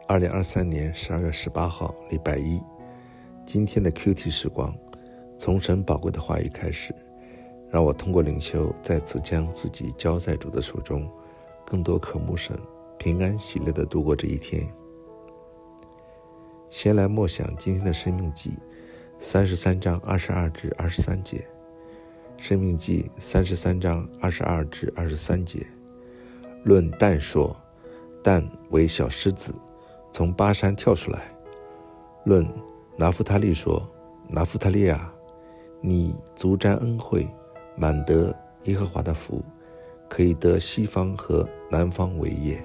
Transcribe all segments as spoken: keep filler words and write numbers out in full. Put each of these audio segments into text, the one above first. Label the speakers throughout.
Speaker 1: 二零二三年十二月十八号，礼拜一。今天的 Q T 时光，从神宝贵的话语开始，让我通过领袖再次将自己交在主的手中，更多渴慕神，平安喜乐地度过这一天。先来默想今天的申命记三十三章二十二至二十三节。申命记三十三章二十二至二十三节，论但说，但为小狮子，从巴山跳出来。论拿弗他利说，拿弗他利啊，你足沾恩惠，满得耶和华的福，可以得西方和南方为业。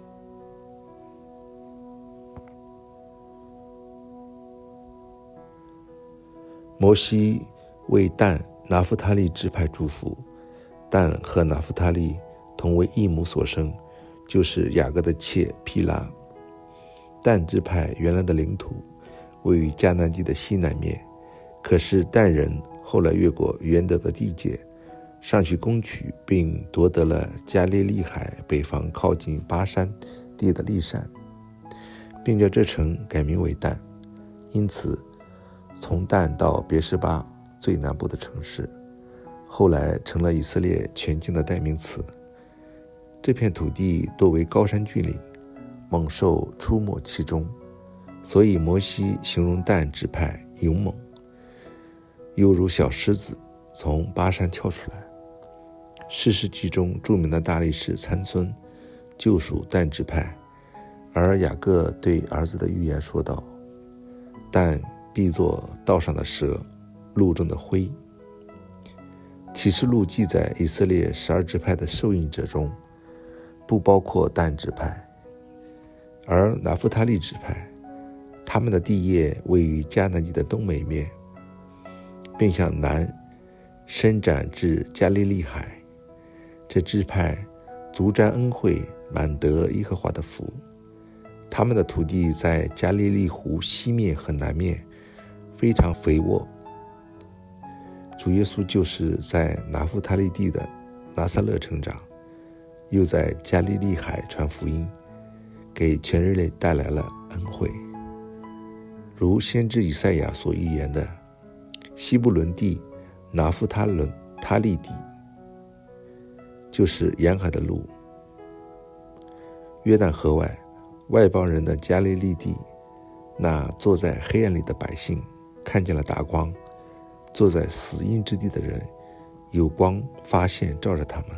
Speaker 1: 摩西为但拿弗他利支派祝福，但和拿弗他利同为一母所生，就是雅各的妾毗拉。但支派原来的领土位于迦南地的西南面，可是但人后来越过约德的地界，上去攻取并夺得了加利利海北方靠近巴山地的利山，并叫这城改名为但。因此从但到别是巴最南部的城市，后来成了以色列全境的代名词。这片土地多为高山峻岭，猛兽出没其中，所以摩西形容但支派勇猛，犹如小狮子从巴山跳出来。士师记中著名的大力士参孙就属但支派，而雅各对儿子的预言说道，但必作道上的蛇，路中的灰。启示录记载以色列十二支派的受印者中，不包括但支派。而拿弗他利支派，他们的地业位于迦南地的东北面，并向南伸展至加利利海。这支派足沾恩惠，满得耶和华的福。他们的土地在加利利湖西面和南面，非常肥沃。主耶稣就是在拿弗他利地的拿撒勒成长，又在加利利海传福音，给全人类带来了恩惠。如先知以赛亚所预言的，西布伦地拿弗他伦他利地，就是沿海的路。约旦河外外邦人的加利利地，那坐在黑暗里的百姓看见了大光，坐在死荫之地的人有光发现照着他们。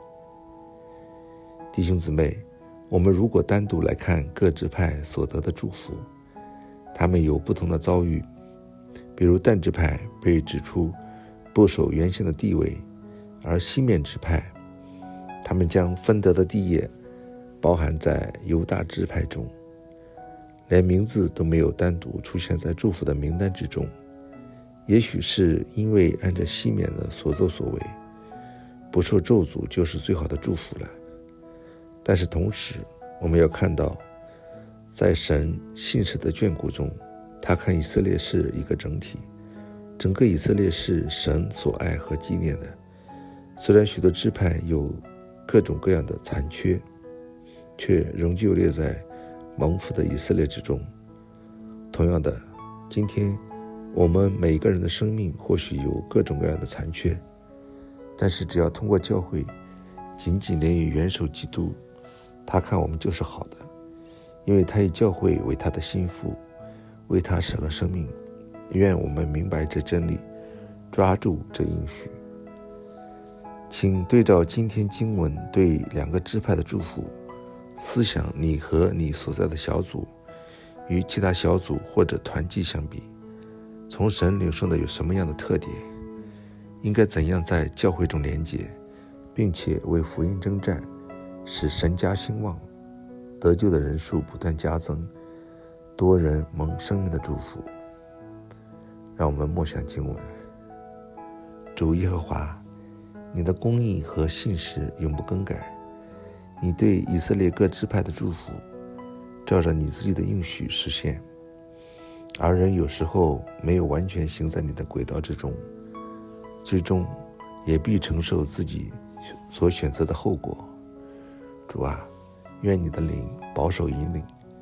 Speaker 1: 弟兄姊妹，我们如果单独来看各支派所得的祝福，他们有不同的遭遇。比如但支派被指出不守原先的地位，而西面支派他们将分得的地业包含在犹大支派中，连名字都没有单独出现在祝福的名单之中。也许是因为按照西面的所作所为，不受咒诅就是最好的祝福了。但是同时我们要看到，在神信实的眷顾中，他看以色列是一个整体，整个以色列是神所爱和纪念的。虽然许多支派有各种各样的残缺，却仍旧列在蒙福的以色列之中。同样的，今天我们每一个人的生命或许有各种各样的残缺，但是只要通过教会紧紧连于元首基督，他看我们就是好的，因为他以教会为他的心腹，为他舍了生命。愿我们明白这真理，抓住这应许。请对照今天经文对两个支派的祝福，思想你和你所在的小组与其他小组或者团体相比，从神领受的有什么样的特点，应该怎样在教会中连结，并且为福音征战，使神家兴旺，得救的人数不断加增，多人蒙生命的祝福。让我们默想经文。主耶和华，你的公义和信实永不更改，你对以色列各支派的祝福，照着你自己的应许实现。而人有时候没有完全行在你的轨道之中，最终也必承受自己所选择的后果。主啊，愿你的灵保守引领，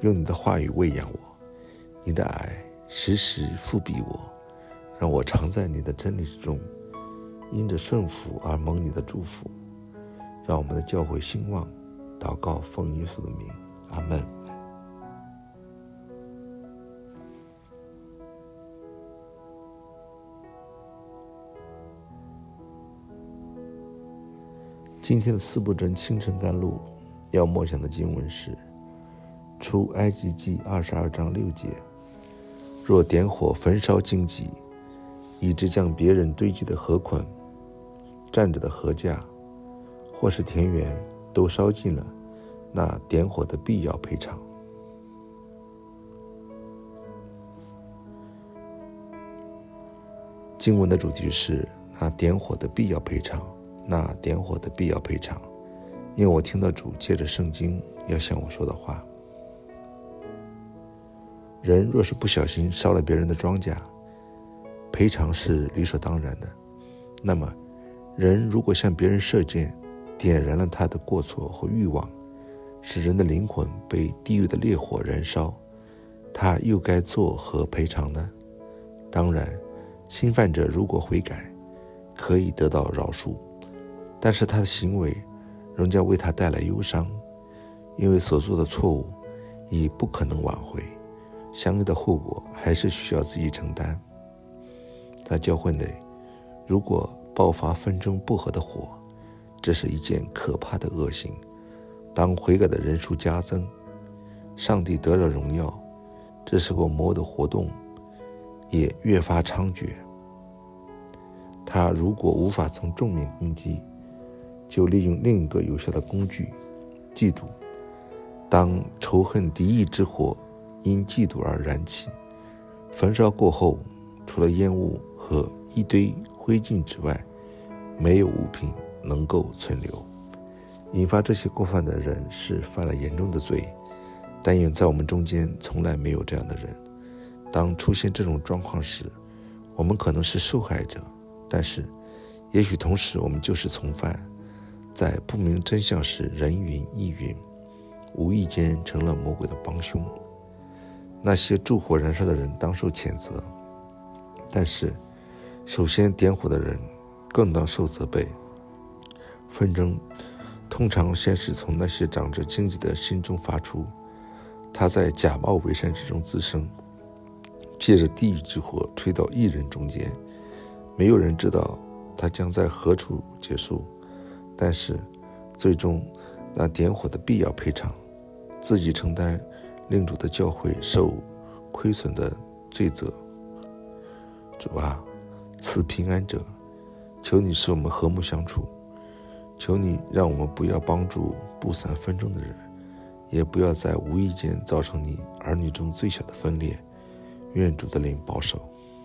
Speaker 1: 用你的话语喂养我，你的爱时时复庇我，让我常在你的真理之中，因着顺服而蒙你的祝福，让我们的教会兴旺。祷告奉耶稣的名，阿们。今天的四部真清晨甘露要默想的经文是出埃及记二十二章六节，若点火焚烧荆棘，以致将别人堆积的禾捆、站着的禾架或是田园都烧尽了，那点火的必要赔偿。经文的主题是那点火的必要赔偿，那点火的必要赔偿。因为我听到主借着圣经要向我说的话，人若是不小心烧了别人的庄稼，赔偿是理所当然的。那么人如果向别人射箭，点燃了他的过错和欲望，使人的灵魂被地狱的烈火燃烧，他又该作何赔偿呢？当然，侵犯者如果悔改，可以得到饶恕，但是他的行为仍将为他带来忧伤，因为所做的错误已不可能挽回，相应的后果还是需要自己承担。在教会内，如果爆发纷争不和的火，这是一件可怕的恶行。当悔改的人数加增，上帝得了荣耀，这时候魔的活动也越发猖獗。他如果无法从正面攻击，就利用另一个有效的工具——嫉妒。当仇恨敌意之火因嫉妒而燃起，焚烧过后，除了烟雾和一堆灰烬之外，没有物品能够存留。引发这些过犯的人是犯了严重的罪，但愿在我们中间从来没有这样的人。当出现这种状况时，我们可能是受害者，但是也许同时我们就是从犯，在不明真相时人云亦云，无意间成了魔鬼的帮凶。那些助火燃烧的人当受谴责，但是首先点火的人更当受责备。纷争通常先是从那些长着荆棘的心中发出，他在假冒伪善之中滋生，借着地狱之火吹到一人中间，没有人知道他将在何处结束，但是最终那点火的必要赔偿，自己承担令主的教会受亏损的罪责。主啊，赐平安者，求你使我们和睦相处，求你让我们不要帮助不散纷争的人，也不要在无意间造成你儿女中最小的分裂。愿主的灵保守。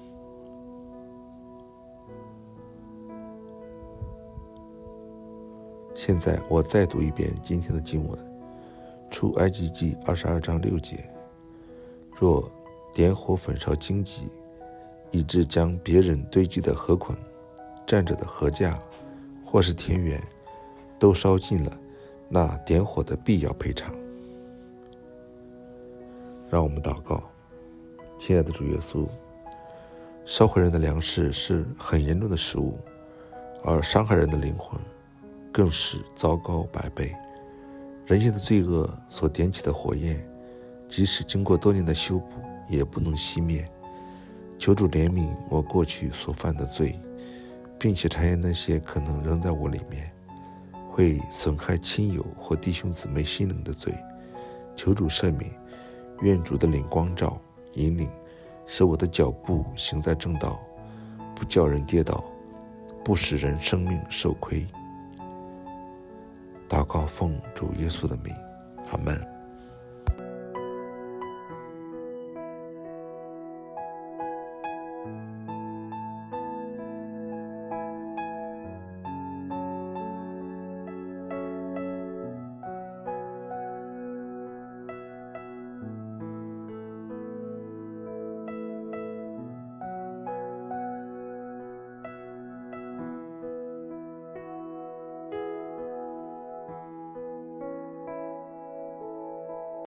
Speaker 1: 现在我再读一遍今天的经文，出埃及记二十二章六节，若点火焚烧荆棘，以致将别人堆积的禾捆、站着的禾架或是田园都烧尽了，那点火的必要赔偿。让我们祷告。亲爱的主耶稣，烧毁人的粮食是很严重的食物，而伤害人的灵魂更是糟糕百倍。人性的罪恶所点起的火焰，即使经过多年的修补，也不能熄灭。求主怜悯我过去所犯的罪，并且查验那些可能仍在我里面会损害亲友或弟兄姊妹心灵的罪。求主赦免，愿主的灵光照引领，使我的脚步行在正道，不叫人跌倒，不使人生命受亏。祷告奉主耶稣的名，阿们。